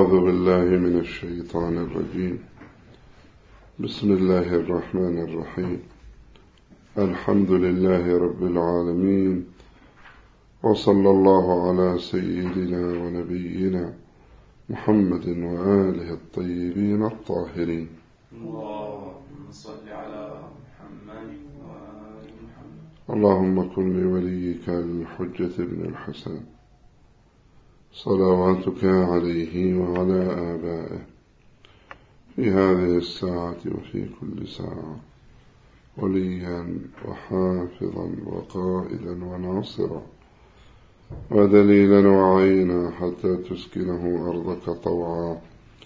أعوذ بالله من الشيطان الرجيم. بسم الله الرحمن الرحيم. الحمد لله رب العالمين، وصلى الله على سيدنا ونبينا محمد وآله الطيبين الطاهرين. اللهم صل على محمد وآل محمد. اللهم كن لوليك الحجة بن الحسن صلواتك عليه وعلى آبائه في هذه الساعة وفي كل ساعة وليا وحافظا وقائدا وناصرا ودليلا وعينا حتى تسكنه أرضك طوعا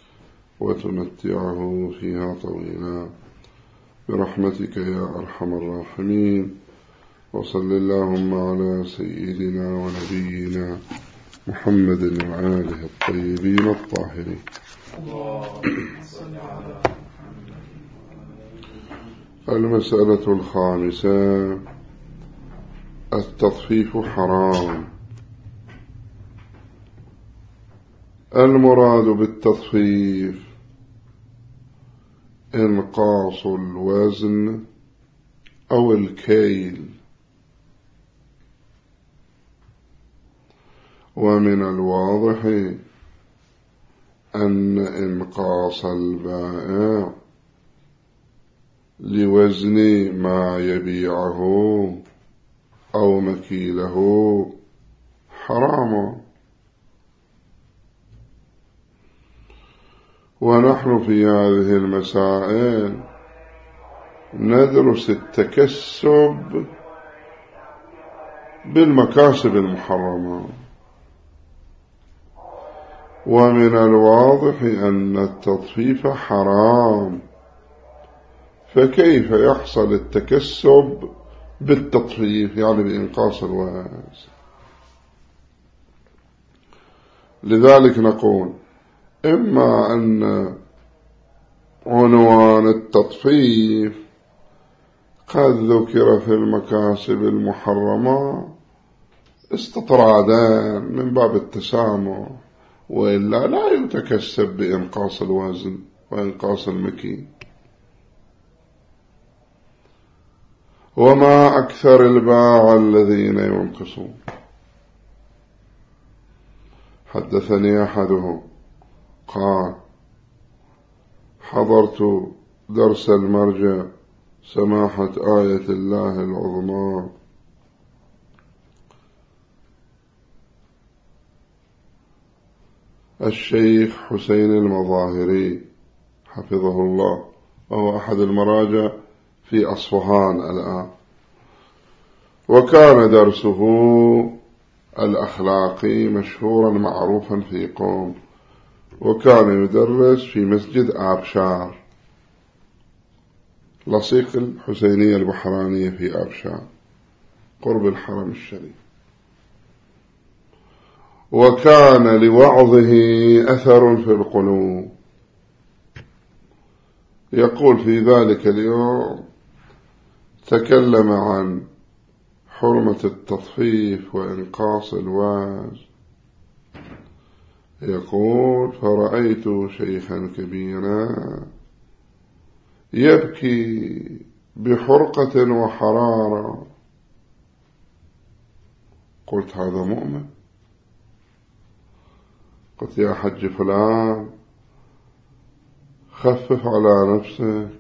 وتمتعه فيها طويلا برحمتك يا أرحم الراحمين. وصل اللهم على سيدنا ونبينا محمد وآله الطيبين الطاهرين. اللهم صل على محمد. المسألة الخامسة: التطفيف حرام. المراد بالتطفيف إنقاص الوزن أو الكيل، ومن الواضح أن إنقاص البائع لوزن ما يبيعه أو مكيله حرام. ونحن في هذه المسائل ندرس التكسب بالمكاسب المحرمة، ومن الواضح أن التطفيف حرام، فكيف يحصل التكسب بالتطفيف يعني بإنقاص الوزن؟ لذلك نقول إما أن عنوان التطفيف قد ذكر في المكاسب المحرمة استطرادا من باب التسامح، وإلا لا يتكسب بإنقاص الوزن وإنقاص المكي. وما أكثر الباع الذين ينقصون. حدثني أحدهم قال: حضرت درس المرجع سماحة آية الله العظمى الشيخ حسين المظاهري حفظه الله، وهو أحد المراجع في أصفهان الآن، وكان درسه الأخلاقي مشهورا معروفا في قوم، وكان يدرس في مسجد آبشار، لصيق الحسينية البحرانية في آبشار قرب الحرم الشريف، وكان لوعظه أثر في القلوب. يقول في ذلك اليوم تكلم عن حرمة التطفيف وإنقاص الوزن. يقول: فرأيت شيخا كبيرا يبكي بحرقة وحرارة. قلت: هذا مؤمن؟ قلت: يا حج فلان خفف على نفسك،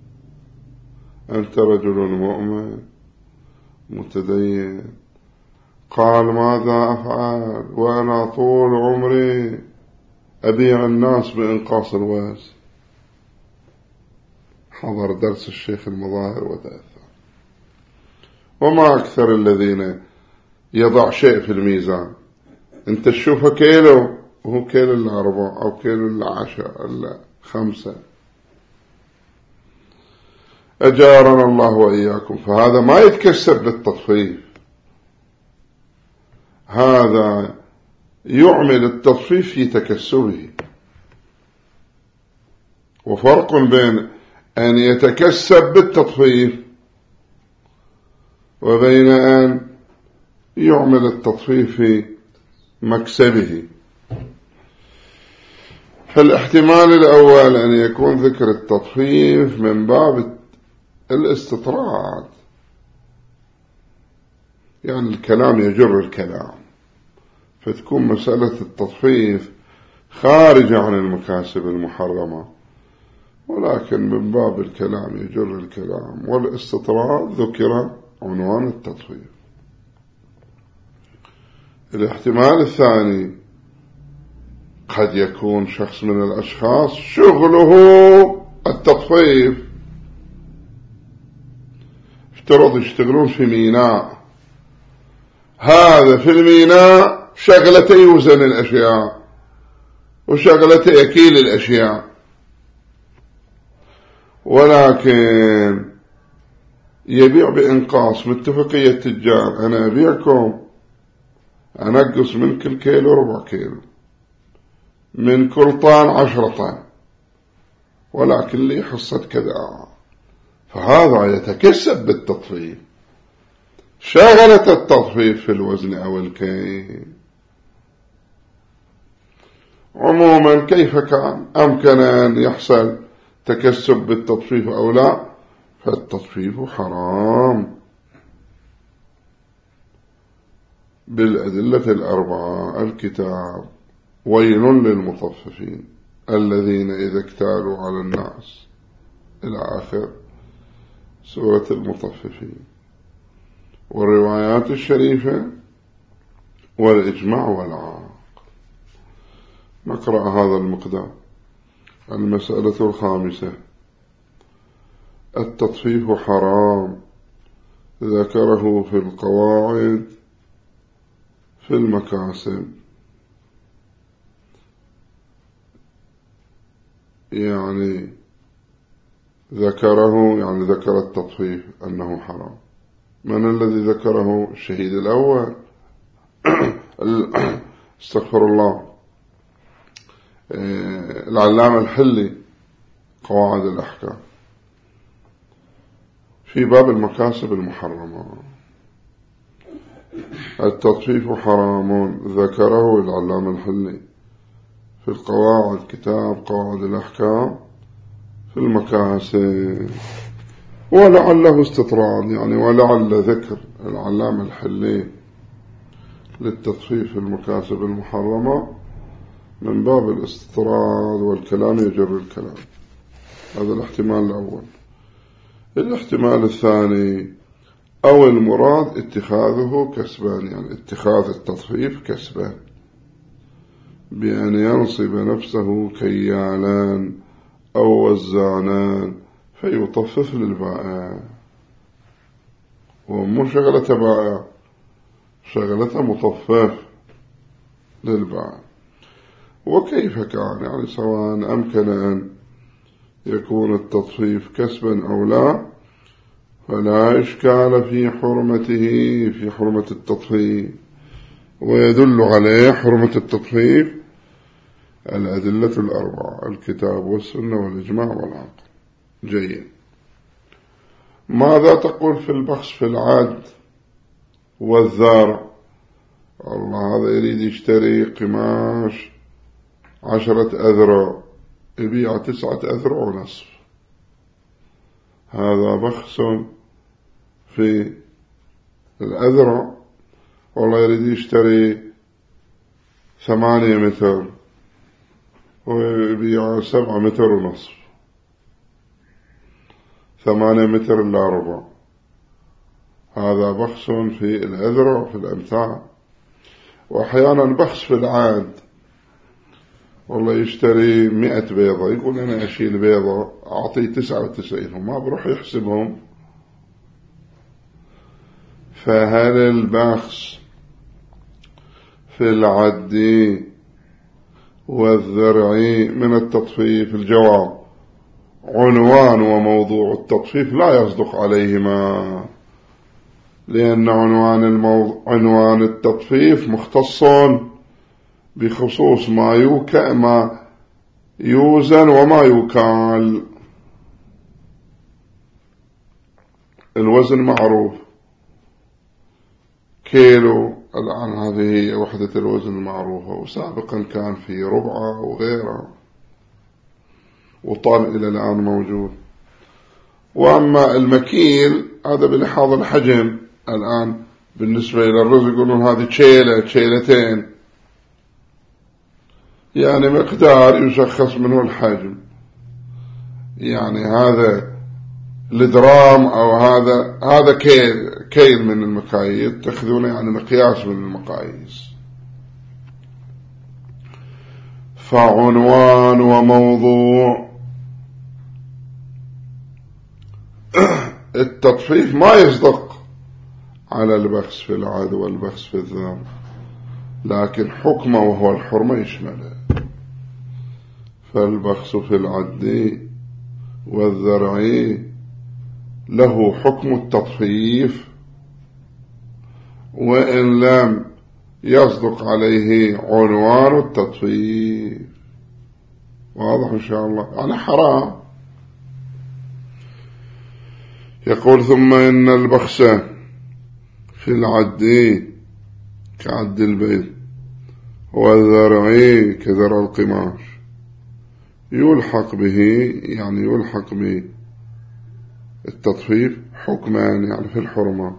أنت رجل مؤمن متدين. قال: ماذا أفعل وأنا طول عمري أبيع الناس بإنقاص الوزن. حضر درس الشيخ المظاهر وتأثر. وما أكثر الذين يضع شيء في الميزان، أنت تشوفه كيلو وهو كيلو إلا 4 أو كيلو إلا 10 إلا 5. أجارنا الله وإياكم. فهذا ما يتكسب بالتطفيف، هذا يعمل التطفيف في تكسبه. وفرق بين أن يتكسب بالتطفيف وبين أن يعمل التطفيف في مكسبه. فالاحتمال الأول أن يكون ذكر التطفيف من باب الاستطراد، يعني الكلام يجر الكلام، فتكون مسألة التطفيف خارجة عن المكاسب المحرمة، ولكن من باب الكلام يجر الكلام والاستطراد ذكر عنوان التطفيف. الاحتمال الثاني قد يكون شخص من الأشخاص شغله التطفيف، افترض يشتغلون في ميناء، هذا في الميناء شغلته يوزن الأشياء وشغلته يكيل الأشياء، ولكن يبيع بإنقاص، متفقية التجار، أنا أبيعكم أنقص من كل كيلو 4 كيلو، من كل طن 10 طن، ولكن لي حصة كذا، فهذا يتكسب بالتطفيف، شغلة التطفيف في الوزن أو الكيل. عموما كيف كان أمكن أن يحصل تكسب بالتطفيف أو لا، فالتطفيف حرام بالأدلة الأربعة: الكتاب، ويل للمطففين الذين إذا اكتالوا على الناس، إلى آخر سورة المطففين، والروايات الشريفة، والإجماع والعقل. نقرأ هذا المقدار. المسألة الخامسة: التطفيف حرام، ذكره في القواعد في المكاسب، يعني ذكره، يعني ذكر التطفيف أنه حرام. من الذي ذكره؟ الشهيد الأول استغفر الله، العلامة الحلي، قواعد الأحكام، في باب المكاسب المحرمة. التطفيف حرام، ذكره العلامة الحلي في القواعد، كتاب قواعد الأحكام، في المكاسب، ولعله استطراد، يعني ولعل ذكر العلامة الحلي للتطفيف في المكاسب المحرمة من باب الاستطراد، والكلام يجر الكلام. هذا الاحتمال الأول. الاحتمال الثاني: أو المراد اتخاذه كسبان، يعني اتخاذ التطفيف كسبان، بأن ينصب نفسه كيالان أو وزانان فيطفف للبائع، ومو شغلة بائع، شغلة مطفف للبائع. وكيف كان، يعني سواء أمكن أن يكون التطفيف كسبا أو لا، فلا إشكال في حرمته، في حرمة التطفيف. ويدل عليه حرمة التطفيف الأدلة الأربعة: الكتاب والسنة والإجماع والعقل. جيد. ماذا تقول في البخس في العد والذار؟ والله هذا يريد يشتري قماش 10 أذرع، يبيع 9 أذرع ونصف، هذا بخس في الأذرع. والله يريد يشتري 8 متر ويبيع 7 متر ونصف، 8 متر إلا ربع، هذا بخس في الأذرع في الأمثال. وأحيانا بخس في العاد، والله يشتري 100 بيضة، يقول أنا أشيل بيضة أعطيه 99 وما بروح يحسبهم. فهل البخس في العد والذرع من التطفيف؟ الجواب: عنوان وموضوع التطفيف لا يصدق عليهما، لأن عنوان التطفيف مختص بخصوص ما يوزن وما يكال. الوزن معروف، كيلو، الآن هذه هي وحدة الوزن المعروفة، وسابقا كان في ربعة وغيرها. وطال إلى الآن موجود. وأما المكيل هذا بلحاظ الحجم، الآن بالنسبة إلى الرز يقولون هذه شيلتين، يعني مقدار يشخص منه الحجم، يعني هذا الدرام أو هذا كيل من المقاييس، تأخذونه يعني مقياس من المقاييس. فعنوان وموضوع التطفيف ما يصدق على البخس في العد والبخس في الذر، لكن حكمه وهو الحرمة يشمله. فالبخس في العد والذرع له حكم التطفيف وإن لم يصدق عليه عنوان التطفيف. واضح إن شاء الله؟ يعني حرام. يقول ثم إن البخس في العد كعد البيت والذرع كذرع القماش يلحق به، يعني يلحق به التطفيف حكمان يعني في الحرمة.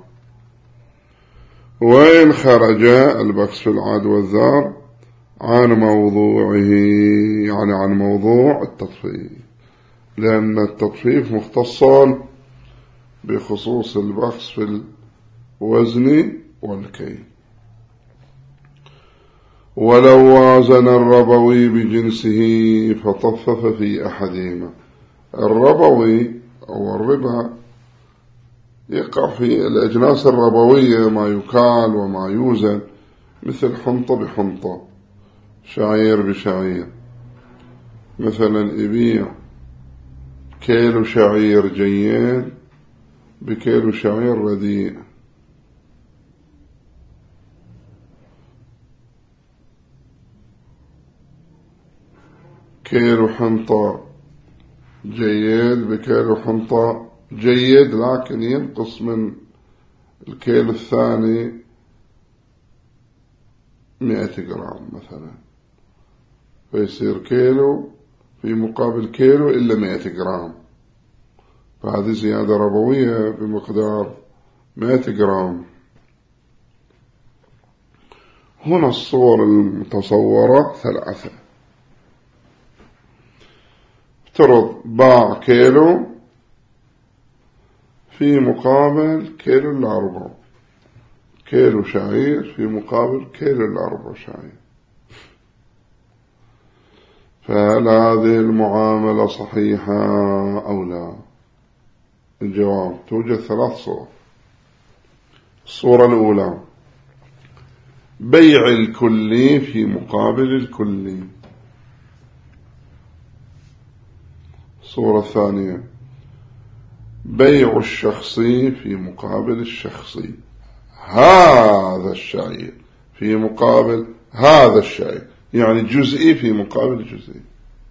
وإن خرج البخس في العد والذر عن موضوعه، يعني عن موضوع التطفيف، لأن التطفيف مختص بخصوص البخس في الوزن والكيل. ولو وازن الربوي بجنسه فطفف في أحدهما. الربوي أو الربا يقع في الأجناس الربوية ما يكال وما يوزن، مثل حنطة بحنطة، شعير بشعير. مثلا يبيع كيلو شعير جيد بكيلو شعير رديء، كيلو حنطة جيد بكيلو حنطة جيد، لكن ينقص من الكيلو الثاني 100 جرام مثلا، فيصير كيلو في مقابل كيلو إلا 100 جرام، فهذه زيادة ربوية بمقدار 100 جرام. هنا الصور المتصورة 3. افترض باع كيلو في مقابل كيلو إلا 4، كيلو شعير في مقابل كيلو إلا 4 شعير، فهل هذه المعاملة صحيحة أو لا؟ الجواب توجد 3 صور. الصورة الأولى بيع الكلي في مقابل الكلي. الصورة الثانية بيع الشخصي في مقابل الشخصي، هذا الشعير في مقابل هذا الشعير، يعني جزئي في مقابل جزئي.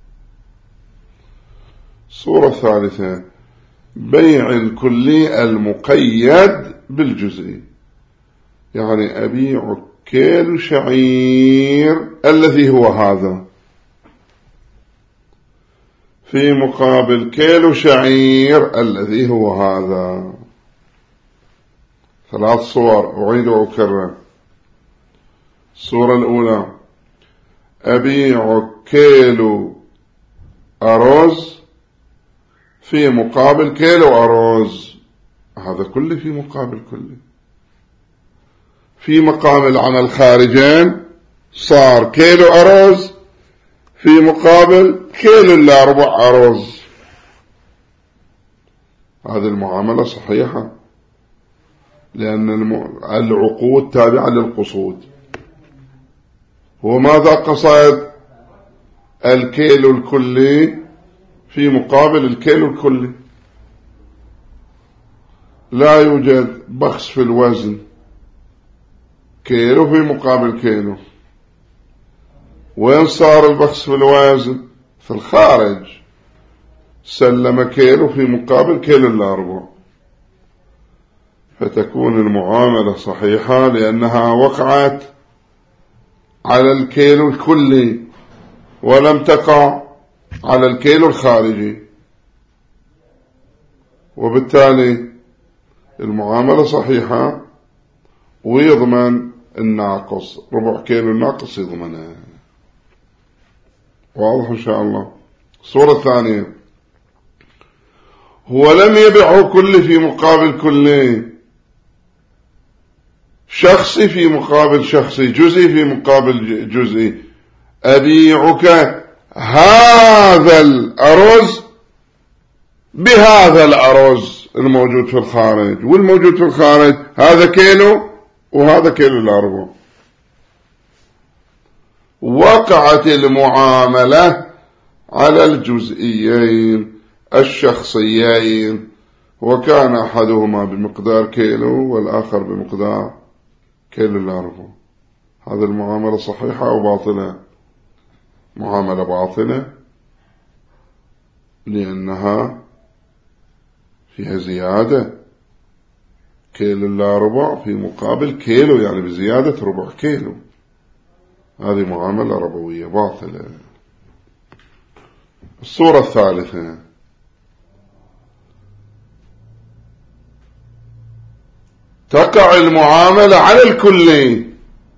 الصورة الثالثة بيع الكلي المقيد بالجزئي، يعني أبيع كيلو شعير الذي هو هذا في مقابل كيلو شعير الذي هو هذا. 3 صور أعيد وأكرر. الصورة الأولى أبيع كيلو أرز في مقابل كيلو أرز، هذا كله في مقابل كله، في مقام العمل خارجين صار كيلو أرز في مقابل كيلو إلا 4 أرز. هذه المعاملة صحيحة، لأن العقود تابعة للقصود. وماذا قصد؟ الكيلو الكلي في مقابل الكيلو الكلي. لا يوجد بخس في الوزن، كيلو في مقابل كيلو. وين صار البخس في الوزن؟ في الخارج، سلم كيلو في مقابل كيلو إلا 4، فتكون المعاملة صحيحة لأنها وقعت على الكيلو الكلي ولم تقع على الكيل الخارجي، وبالتالي المعاملة صحيحة، ويضمن الناقص، ربع كيلو الناقص يضمنه. واضح إن شاء الله. الصورة الثانية، هو لم يبعه كلي في مقابل كلي، شخصي في مقابل شخصي، جزئي في مقابل جزئي. أبيعك هذا الأرز بهذا الأرز الموجود في الخارج، والموجود في الخارج هذا كيلو وهذا كيلو الأربع. وقعت المعاملة على الجزئيين الشخصيين، وكان أحدهما بمقدار كيلو والآخر بمقدار كيلو الأربع. هذه المعاملة صحيحة أو باطلة؟ معاملة باطلة، لأنها فيها زيادة، كيلو الأربع في مقابل كيلو، يعني بزيادة ربع كيلو. هذه معاملة ربوية باطلة. الصورة الثالثة، تقع المعاملة على الكلي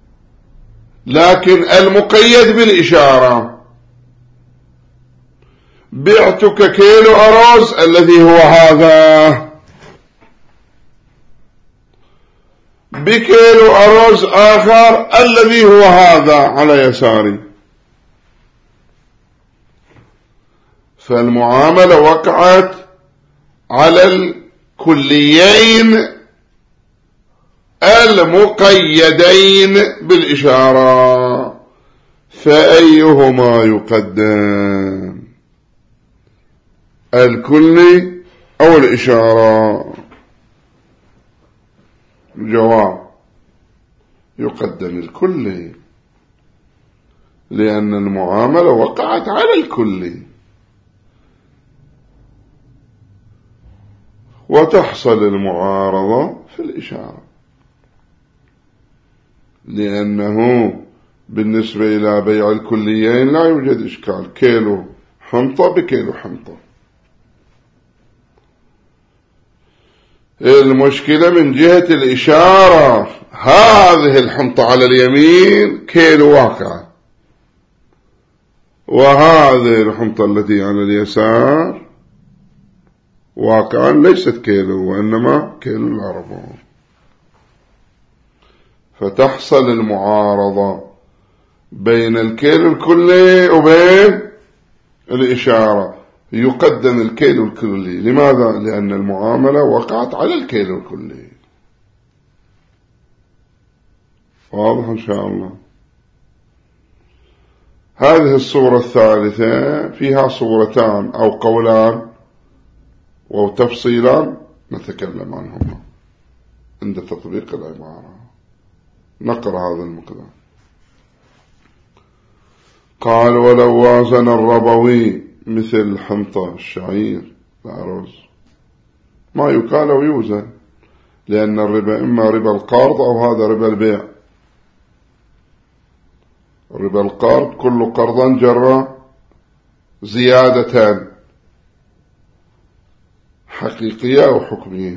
لكن المقيد بالإشارة. بعتك كيلو أرز الذي هو هذا بكيلو أرز آخر الذي هو هذا على يساري، فالمعاملة وقعت على الكليين المقيدين بالإشارة، فأيهما يقدم، الكلي أو الإشارة؟ الجواب يقدم الكلي، لأن المعاملة وقعت على الكلي، وتحصل المعارضة في الإشارة، لأنه بالنسبة إلى بيع الكليين لا يوجد إشكال، كيلو حنطة بكيلو حنطة. المشكلة من جهة الإشارة، هذه الحنطة على اليمين كيلو واقع، وهذه الحنطة التي على اليسار واقعا ليست كيلو وإنما كيلو الأربع، فتحصل المعارضة بين الكيلو الكلي وبين الإشارة، يقدم الكيلو الكلي. لماذا؟ لأن المعاملة وقعت على الكيلو الكلي. واضح إن شاء الله. هذه الصورة الثالثة فيها صورتان أو قولان وتفصيلان نتكلم عنهما عند تطبيق العبارة. نقرأ هذا المقدار. قال: ولو وازن الربوي مثل حنطة الشعير الأرز، ما يقال ويوزن، لأن الربا إما ربا القرض أو هذا ربا البيع. ربا القرض كل قرضا جرى زيادتان حقيقية أو حكمية،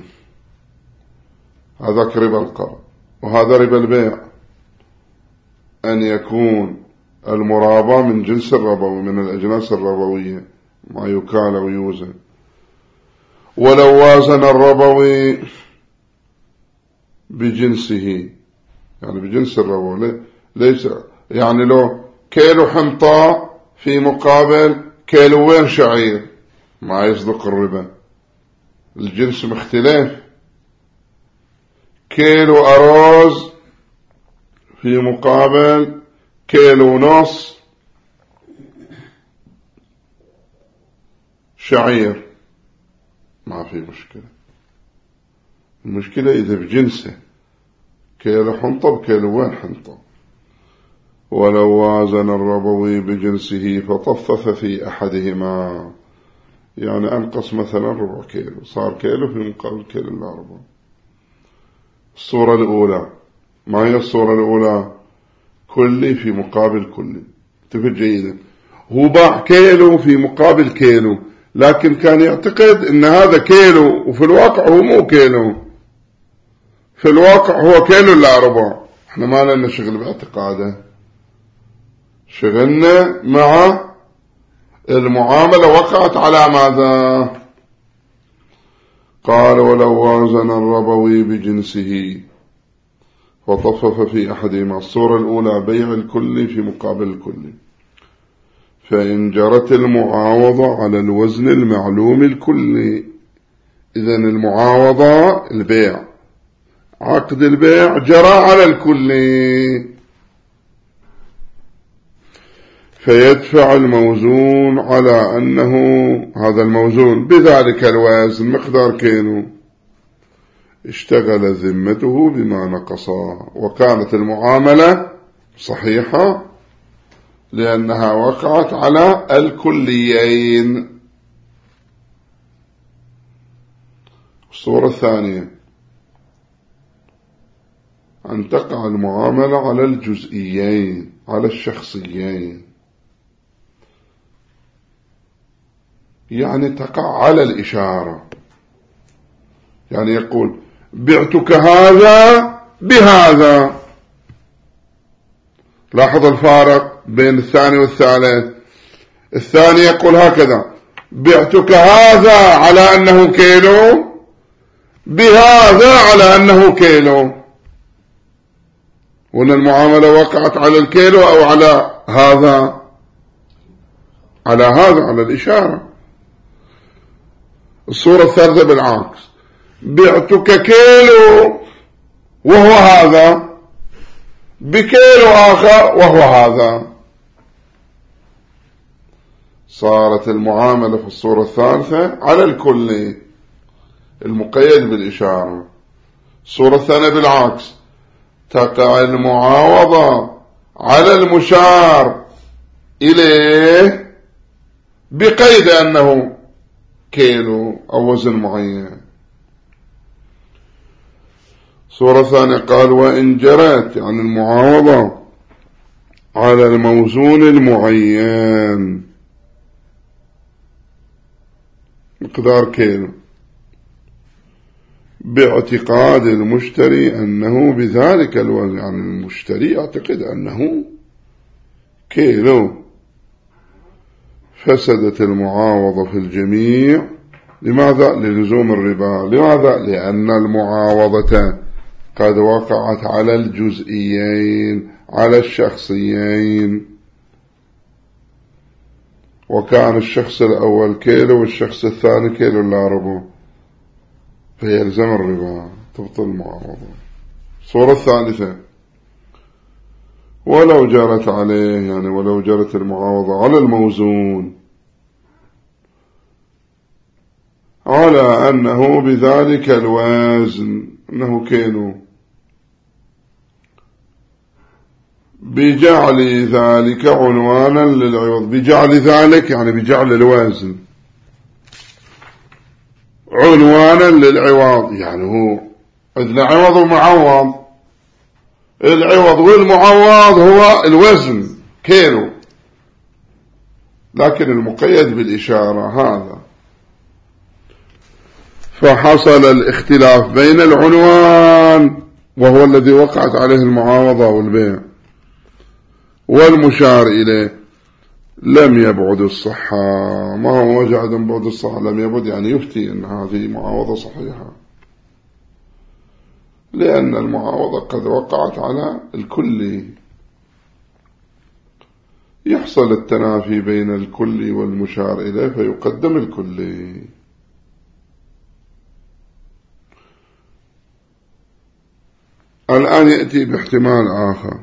هذاك ربا القرض. وهذا ربا البيع، أن يكون المرابى من جنس الربوي، من الأجناس الربوية، ما يكال ويوزن. ولو وازن الربوي بجنسه، يعني بجنس الربوي، ليس يعني لو كيلو حنطة في مقابل كيلوين شعير ما يصدق الربا، الجنس مختلف. كيلو أرز في مقابل كيلو ونص شعير ما في مشكلة. المشكلة إذا بجنسه كيلو حنطة بكيلوين حنطة. ولو وازن الربوي بجنسه فطفف في أحدهما، يعني أنقص مثلا ربع كيلو، صار كيلو في مقابل كيلو الأربع. الصورة الأولى، ما هي الصورة الأولى؟ كلي في مقابل كلي. انتبه جيدا، هو باع كيلو في مقابل كيلو، لكن كان يعتقد ان هذا كيلو، وفي الواقع هو مو كيلو، في الواقع هو كيلو إلا ربع. احنا ما لنا شغل باعتقاده، شغلنا مع المعاملة وقعت على ماذا؟ قال ولو وازن الربوي بجنسه وطفف في أحدهما، الصورة الأولى بيع الكل في مقابل الكل، فإن جرت المعاوضة على الوزن المعلوم الكلي، إذن المعاوضة البيع، عقد البيع جرى على الكلي، فيدفع الموزون على أنه هذا الموزون بذلك الوزن مقدار كيلو، اشتغل ذمته بما نقصا، وكانت المعاملة صحيحة لأنها وقعت على الكليين. الصورة الثانية أن تقع المعاملة على الجزئيين، على الشخصيين، يعني تقع على الإشارة، يعني يقول بعتك هذا بهذا. لاحظ الفارق بين الثاني والثالث. الثاني يقول هكذا بعتك هذا على أنه كيلو بهذا على أنه كيلو، وأن المعاملة وقعت على الكيلو أو على هذا، على هذا، على الإشارة. الصورة الثالثة بالعكس، بعتك كيلو وهو هذا بكيلو آخر وهو هذا. صارت المعاملة في الصورة الثالثة على الكل المقيد بالإشارة. الصورة الثانية بالعكس، تقع المعاوضة على المشار إليه بقيد أنه كيلو أو وزن معين. صورة ثانية قال وإن جرت يعني المعاوضة على الموزون المعين مقدار كيلو باعتقاد المشتري أنه بذلك الوزن، يعني المشتري يعتقد أنه كيلو، فسدت المعاوضة في الجميع. لماذا؟ للزوم الربا. لماذا؟ لأن المعاوضة قد وقعت على الجزئيين، على الشخصيين، وكان الشخص الأول كيلو والشخص الثاني كيلو إلا ربع، فيلزم الربا، تبطل المعاوضة. الصورة الثالثة ولو جرت عليه، يعني ولو جرت المعاوضة على الموزون على أنه بذلك الوزن أنه كيلو، بجعل ذلك عنوانا للعوض. بجعل ذلك يعني بجعل الوزن عنوانا للعوض، يعني هو عندنا عوض ومعوض، العوض والمعوض هو الوزن كيلو، لكن المقيد بالإشارة هذا. فحصل الاختلاف بين العنوان وهو الذي وقعت عليه المعاوضة والبيع والمشار إليه، لم يبعد الصحة. ما هو وجه عدم بعد الصحة، لم يبعد يعني يفتي أن هذه معاوضة صحيحة، لأن المعاوضة قد وقعت على الكل. يحصل التنافي بين الكل والمشار إليه فيقدم الكل. الآن يأتي باحتمال آخر،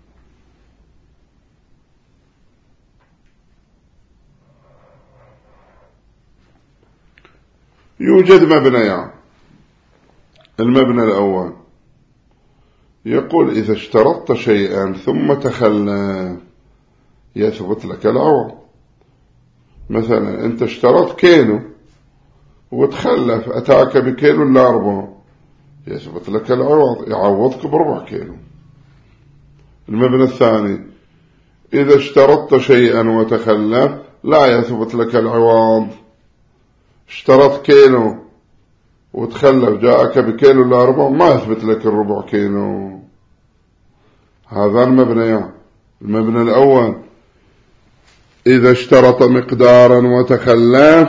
يوجد مبنيان. المبنى الأول يقول إذا اشترطت شيئا ثم تخلى يثبت لك العوض. مثلا أنت اشترطت كيلو وتخلف أتاك بكيلو إلا ربع، يثبت لك العوض، يعوضك بربع كيلو. المبنى الثاني إذا اشترطت شيئا وتخلف لا يثبت لك العوض. اشترط كيلو وتخلف جاءك بكيلو إلا ربع، ما يثبت لك الربع كيلو. هذا المبنيان. المبنى الأول إذا اشترط مقدارا وتخلف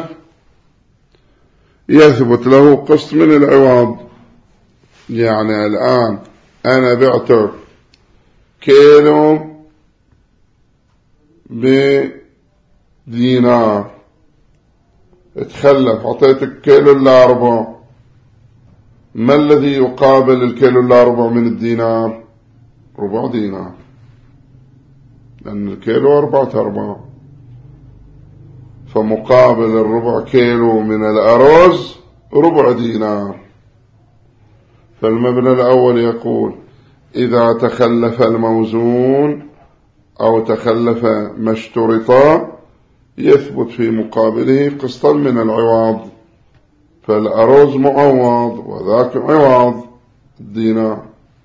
يثبت له قسط من العوض. يعني الآن أنا بعتك كيلو بدينار، تخلف أعطيتك كيلو إلا ربع، ما الذي يقابل الكيلو إلا ربع من الدينار؟ ربع دينار، لأن الكيلو 4/4، فمقابل الربع كيلو من الأرز ربع دينار. فالمبنى الأول يقول إذا تخلف الموزون أو تخلف ما اشترطا يثبت في مقابله قسطا من العوض، فالأرز معوض وذاك عوض الدينار.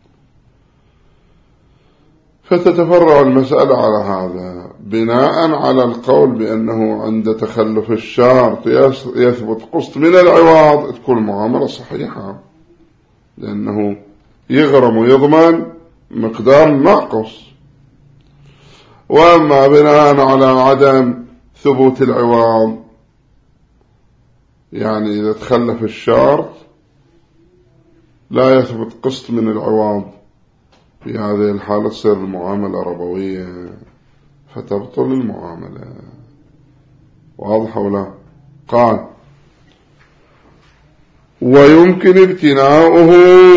فتتفرع المسألة على هذا بناء على القول بأنه عند تخلف الشرط يثبت قسط من العوض، تكون المعاملة صحيحة، لأنه يغرم ويضمن مقدار ناقص. وأما بناء على عدم ثبوت العوض، يعني إذا تخلف الشرط لا يثبت قسط من العوض، في هذه الحالة تصير المعاملة ربوية فتبطل المعاملة. واضح ولا؟ قال ويمكن ابتناؤه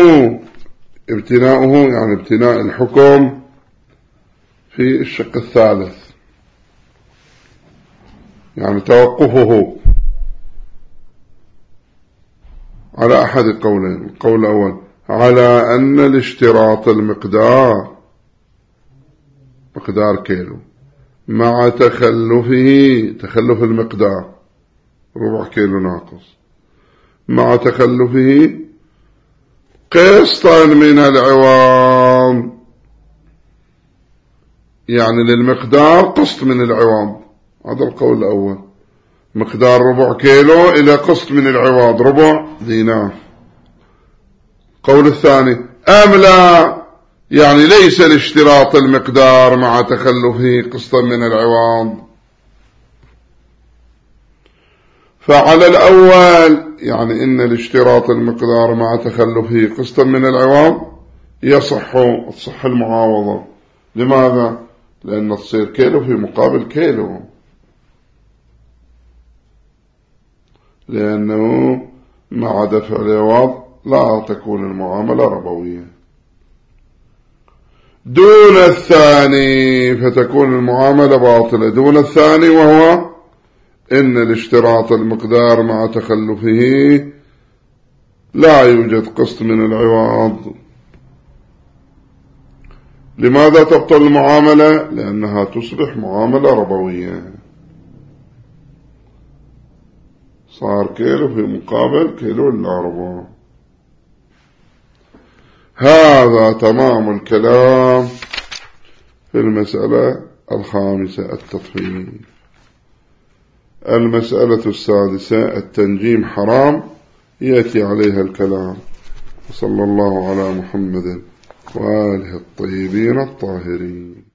يعني ابتناء الحكم في الشق الثالث، يعني توقفه على أحد قولين. القول الأول على أن الاشتراط المقدار كيلو مع تخلف المقدار ربع كيلو ناقص، مع تخلفه قسطا من العوض، يعني للمقدار قسط من العوض. هذا القول الأول، مقدار ربع كيلو إلى قسط من العوض ربع دينار. قول الثاني أم لا، يعني ليس الاشتراط المقدار مع تخلفه قسطا من العوض. فعلى الأول يعني إن الاشتراط المقدار مع تخلفه قسطا من العوض تصح المعاوضة. لماذا؟ لأن تصير كيلو في مقابل كيلو، لأنه مع دفع العوض لا تكون المعاملة ربوية. دون الثاني فتكون المعاملة باطلة. دون الثاني وهو إن الاشتراط المقدار مع تخلفه لا يوجد قسط من العوض. لماذا تبطل المعاملة؟ لأنها تصبح معاملة ربوية، صار كيلو في مقابل كيلو إلا ربع. هذا تمام الكلام في المسألة الخامسة التطفيف. المسألة السادسة التنجيم حرام، يأتي عليها الكلام. صلى الله على محمد وآله الطيبين الطاهرين.